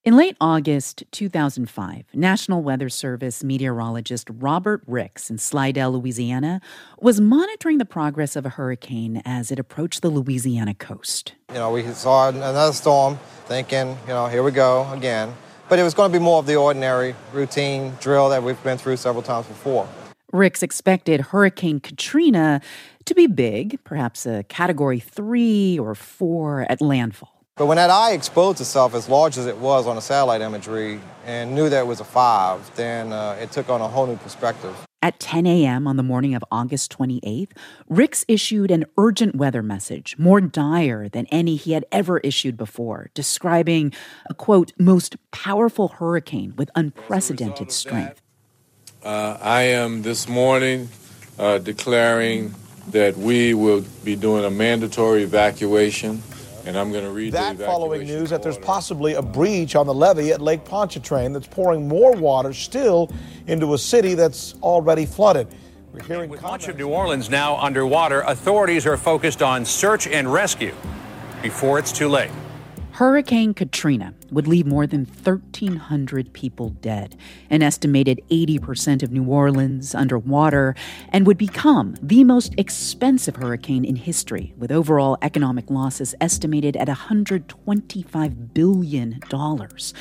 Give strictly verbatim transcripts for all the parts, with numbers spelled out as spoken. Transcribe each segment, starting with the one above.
In late August two thousand five, National Weather Service meteorologist Robert Ricks in Slidell, Louisiana, was monitoring the progress of a hurricane as it approached the Louisiana coast. You know, we saw another storm, thinking, you know, here we go again. But it was going to be more of the ordinary routine drill that we've been through several times before. Ricks expected Hurricane Katrina to be big, perhaps a Category three or four at landfall. But when that eye exposed itself as large as it was on the satellite imagery and knew that it was a five, then uh, it took on a whole new perspective. At ten a.m. on the morning of August twenty-eighth, Ricks issued an urgent weather message, more dire than any he had ever issued before, describing a, quote, most powerful hurricane with unprecedented strength. That, uh, I am this morning uh, declaring that we will be doing a mandatory evacuation. And I'm going to read that the following news that there's possibly a breach on the levee at Lake Pontchartrain that's pouring more water still into a city that's already flooded. We're hearing With comments. much of New Orleans now underwater, authorities are focused on search and rescue before it's too late. Hurricane Katrina would leave more than thirteen hundred people dead, an estimated eighty percent of New Orleans underwater, and would become the most expensive hurricane in history, with overall economic losses estimated at one hundred twenty-five billion dollars.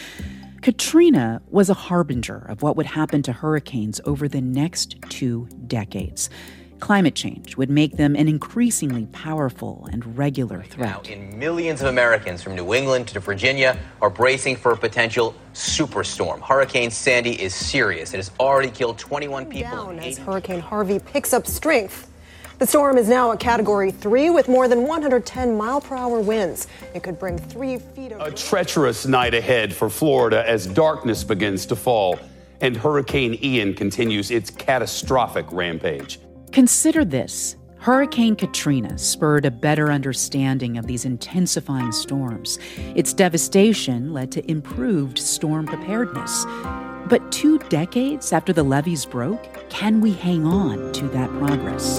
Katrina was a harbinger of what would happen to hurricanes over the next two decades. Climate change would make them an increasingly powerful and regular threat. Now, in millions of Americans from New England to Virginia are bracing for a potential superstorm. Hurricane Sandy is serious. It has already killed twenty-one people. Down as Hurricane Harvey picks up strength. The storm is now a Category three with more than one hundred ten mile per hour winds. It could bring three feet of... A treacherous night ahead for Florida as darkness begins to fall and Hurricane Ian continues its catastrophic rampage. Consider this. Hurricane Katrina spurred a better understanding of these intensifying storms. Its devastation led to improved storm preparedness. But two decades after the levees broke, can we hang on to that progress?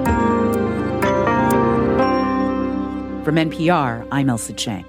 From N P R, I'm Ailsa Chang.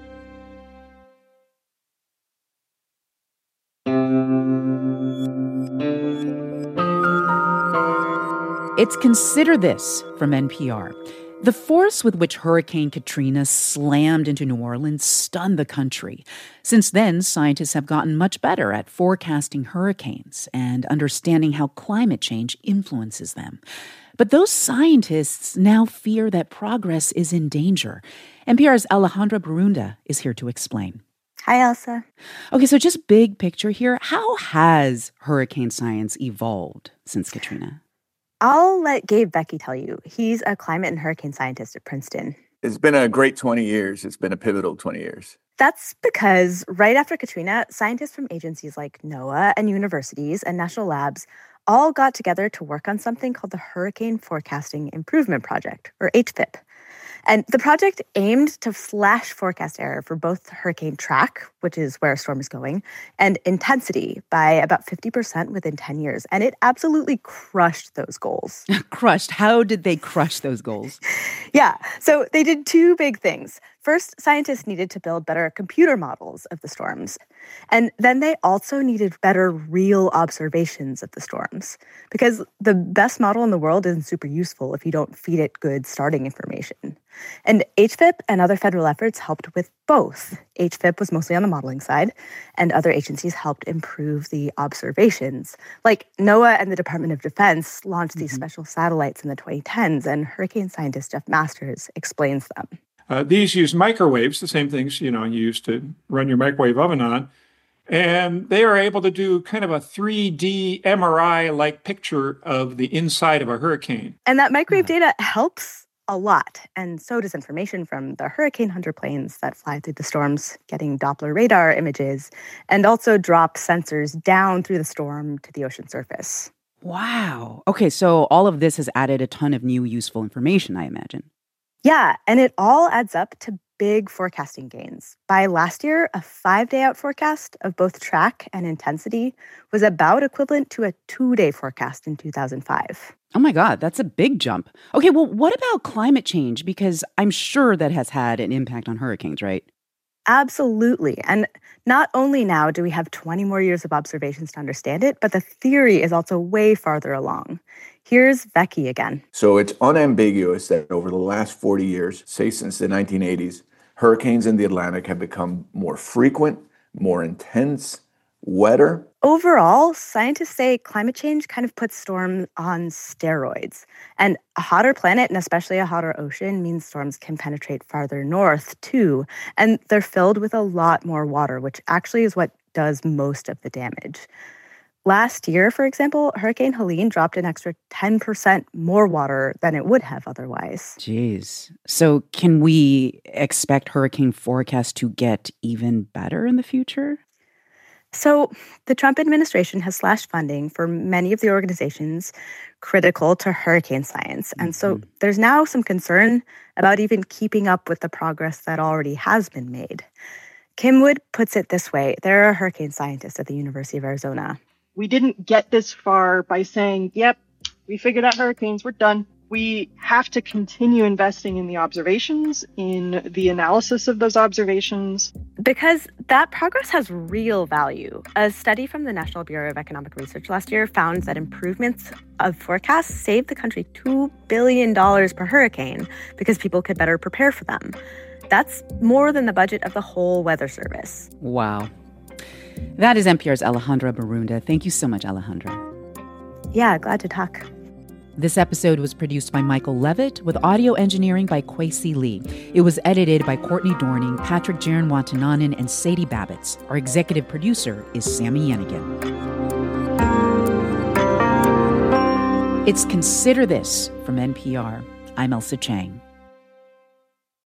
It's Consider This from N P R. The force with which Hurricane Katrina slammed into New Orleans stunned the country. Since then, scientists have gotten much better at forecasting hurricanes and understanding how climate change influences them. But those scientists now fear that progress is in danger. N P R's Alejandra Barunda is here to explain. Hi, Ailsa. Okay, so just big picture here. How has hurricane science evolved since Katrina? I'll let Gabe Becky tell you. He's a climate and hurricane scientist at Princeton. It's been a great twenty years. It's been a pivotal twenty years. That's because right after Katrina, scientists from agencies like NOAA and universities and national labs all got together to work on something called the Hurricane Forecasting Improvement Project, or H F I P. And the project aimed to slash forecast error for both hurricane track, which is where a storm is going, and intensity by about fifty percent within ten years. And it absolutely crushed those goals. Crushed? How did they crush those goals? Yeah, so they did two big things. First, scientists needed to build better computer models of the storms. And then they also needed better real observations of the storms. Because the best model in the world isn't super useful if you don't feed it good starting information. And H F I P and other federal efforts helped with both. H F I P was mostly on the modeling side, and other agencies helped improve the observations. Like NOAA and the Department of Defense launched these mm-hmm. special satellites in the twenty tens, and hurricane scientist Jeff Masters explains them. Uh, these use microwaves, the same things, you know, you used to run your microwave oven on. And they are able to do kind of a three D M R I-like picture of the inside of a hurricane. And that microwave data helps a lot. And so does information from the hurricane hunter planes that fly through the storms, getting Doppler radar images, and also drop sensors down through the storm to the ocean surface. Wow. Okay, so all of this has added a ton of new useful information, I imagine. Yeah, and it all adds up to big forecasting gains. By last year, a five-day out forecast of both track and intensity was about equivalent to a two-day forecast in two thousand five. Oh my God, that's a big jump. Okay, well, what about climate change? Because I'm sure that has had an impact on hurricanes, right? Absolutely. And not only now do we have twenty more years of observations to understand it, but the theory is also way farther along. Here's Vecchi again. So it's unambiguous that over the last forty years, say since the nineteen eighties, hurricanes in the Atlantic have become more frequent, more intense, wetter. Overall, scientists say climate change kind of puts storms on steroids. And a hotter planet, and especially a hotter ocean, means storms can penetrate farther north, too. And they're filled with a lot more water, which actually is what does most of the damage. Last year, for example, Hurricane Helene dropped an extra ten percent more water than it would have otherwise. Jeez. So can we expect hurricane forecasts to get even better in the future? So the Trump administration has slashed funding for many of the organizations critical to hurricane science. And so there's now some concern about even keeping up with the progress that already has been made. Kim Wood puts it this way. They're a hurricane scientist at the University of Arizona. We didn't get this far by saying, yep, we figured out hurricanes, we're done. We have to continue investing in the observations, in the analysis of those observations. Because that progress has real value. A study from the National Bureau of Economic Research last year found that improvements of forecasts saved the country two billion dollars per hurricane because people could better prepare for them. That's more than the budget of the whole Weather Service. Wow. That is N P R's Alejandra Barunda. Thank you so much, Alejandra. Yeah, glad to talk. This episode was produced by Michael Levitt with audio engineering by Kwesi Lee. It was edited by Courtney Dorning, Patrick Jaron Watananen, and Sadie Babbitts. Our executive producer is Sammy Yenigan. It's Consider This from N P R. I'm Elsa Chang.